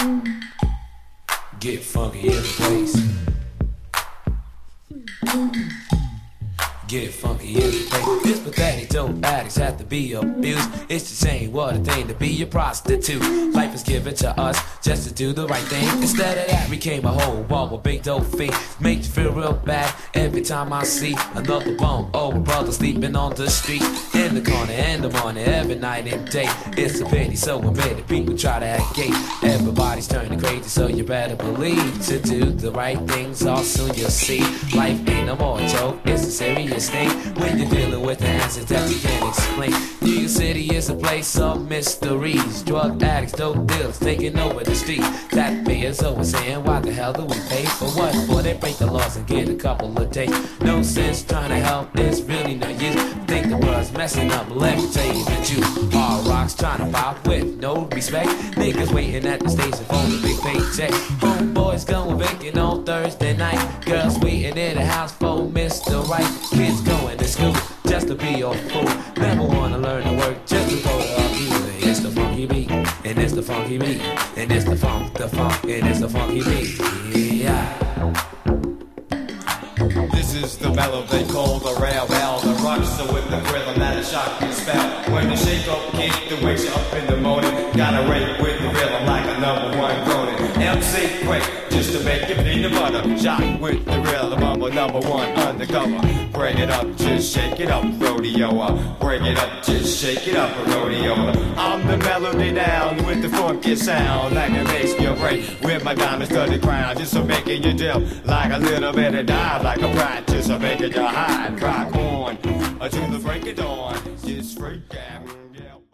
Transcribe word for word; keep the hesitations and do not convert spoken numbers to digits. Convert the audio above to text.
Get funky in the place. Get funky in the place. This pathetic dope addicts have to be abused. It's the same, what a thing to be a prostitute. Life is given to us just to do the right thing. Instead of that, we came a whole wall with big dope fiend. Make you feel real bad every time I see another bum. Old brother sleeping on the street, in the corner, in the morning, every night and day. It's a pity, so many people try to act gay. Everybody's turning crazy, so you better believe to do the right things, all soon you'll see. Life ain't no more a joke, it's a serious thing when you're dealing with the answers that you can't explain. New York City is a place of mysteries. Drug addicts, dope dealers taking over the street. That is always saying, why the hell do we pay for what? For they break the laws and get a couple of days. No sense trying to help, it's really no use. Think the world's messing up, let me tell you the truth. Hard rocks trying to pop with no respect. Niggas waiting at the station for the big paycheck. Homeboys going vacant on Thursday night. Girls waiting in the house for Mister Right. Kids going to school just to be a fool. Never wanna learn to work just to go to our music. It's the funky beat, and it's the funky beat, and it's the funk, the funk, and it's the funky beat. Yeah. This is the mellow they call the rail bell. The rocks are with the rhythm that a shock can spell. When the shake up kick that wakes you up in the morning, gotta rate with the rhythm like a number one Cronin. M C quick, just to make you peanut butter. Shot with the rhythm, I'm a number one undercover. Bring it up, just shake it up, rodeo up. Bring it up, just shake it up, rodeo up. I'm the melody down with the funky sound, like it makes your break with my diamond studded crown. Just so making you dip like a little bit of dive, like a practice of making you hide. Rock on until the break of dawn. Just freak out.